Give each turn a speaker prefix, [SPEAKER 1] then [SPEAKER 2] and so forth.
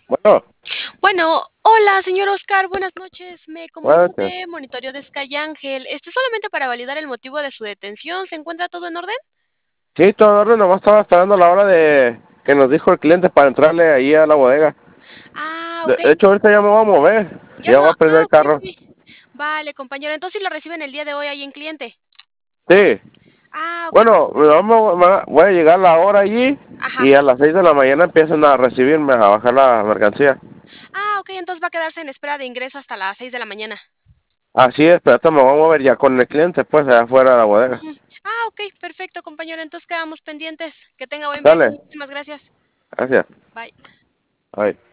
[SPEAKER 1] Bueno,
[SPEAKER 2] Bueno, hola, señor Oscar, buenas noches. Me
[SPEAKER 1] bueno,
[SPEAKER 2] comunico de Monitoreo de Sky Ángel. Solamente para validar el motivo de su detención. ¿Se encuentra todo en orden?
[SPEAKER 1] sí, todo en orden, nomás estaba esperando la hora de que nos dijo el cliente para entrarle ahí a la bodega.
[SPEAKER 2] Ah,
[SPEAKER 1] De,
[SPEAKER 2] ok.
[SPEAKER 1] de hecho, ahorita ya me voy a mover,
[SPEAKER 2] Ya
[SPEAKER 1] ya
[SPEAKER 2] no.
[SPEAKER 1] voy a prender el
[SPEAKER 2] Ok,
[SPEAKER 1] carro.
[SPEAKER 2] ok. Vale, compañero. Entonces sí lo reciben el día de hoy ahí en cliente.
[SPEAKER 1] Sí,
[SPEAKER 2] Ah, ok,
[SPEAKER 1] bueno,
[SPEAKER 2] perfecto.
[SPEAKER 1] voy a llegar la hora allí
[SPEAKER 2] Ajá.
[SPEAKER 1] y a las 6 de la mañana empiezan a recibirme, a bajar la mercancía.
[SPEAKER 2] Ah, ok, entonces va a quedarse en espera de ingreso hasta las 6 de la mañana.
[SPEAKER 1] Así es, pero ahorita me voy a mover ya con el cliente, pues, allá afuera de la bodega.
[SPEAKER 2] Ujú. Ah, ok, perfecto, compañero. Entonces quedamos pendientes. Que tenga buen viaje.
[SPEAKER 1] Dale,
[SPEAKER 2] Muchísimas gracias.
[SPEAKER 1] gracias.
[SPEAKER 2] Bye.
[SPEAKER 1] Bye.